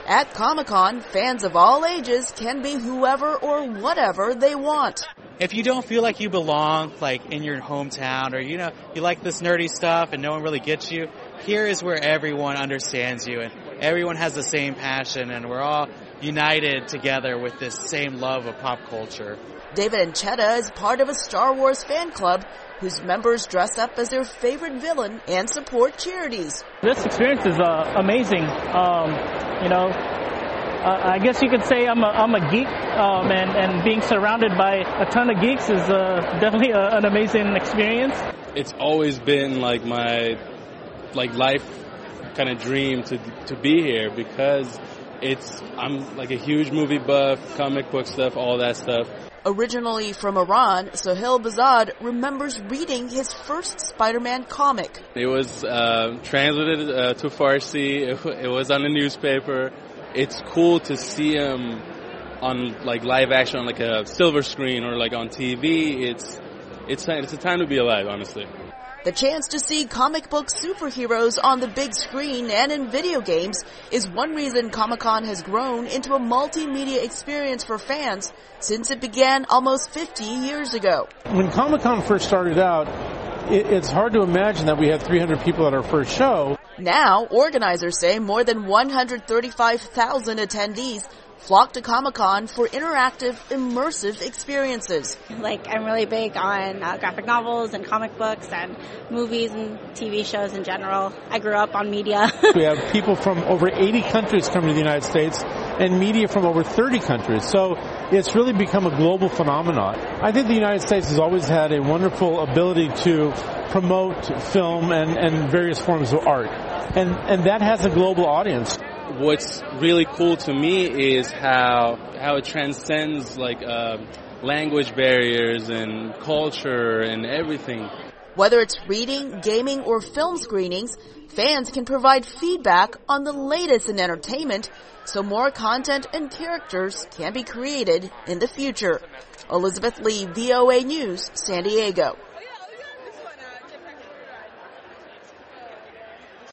At Comic-Con, fans of all ages can be whoever or whatever they want. If you don't feel like you belong, like in your hometown, or you like this nerdy stuff and no one really gets you, here is where everyone understands you and everyone has the same passion and we're all united together with this same love of pop culture. David Anchetta is part of a Star Wars fan club whose members dress up as their favorite villain and support charities. This experience is amazing. I guess you could say I'm a geek, and being surrounded by a ton of geeks is definitely an amazing experience. It's always been like my life kind of dream to be here because I'm like a huge movie buff, comic book stuff, all that stuff. Originally from Iran, Sohail Bazad remembers reading his first Spider-Man comic. It was translated to Farsi. It was on the newspaper. It's cool to see him on live action on a silver screen or on TV. It's a time to be alive, honestly. The chance to see comic book superheroes on the big screen and in video games is one reason Comic-Con has grown into a multimedia experience for fans since it began almost 50 years ago. When Comic-Con first started out, it's hard to imagine that we had 300 people at our first show. Now, organizers say more than 135,000 attendees flock to Comic-Con for interactive, immersive experiences. I'm really big on graphic novels and comic books and movies and TV shows in general. I grew up on media. We have people from over 80 countries coming to the United States and media from over 30 countries. So it's really become a global phenomenon. I think the United States has always had a wonderful ability to promote film and various forms of art. And that has a global audience. What's really cool to me is how it transcends language barriers and culture and everything. Whether it's reading, gaming, or film screenings, fans can provide feedback on the latest in entertainment so more content and characters can be created in the future. Elizabeth Lee, VOA News, San Diego.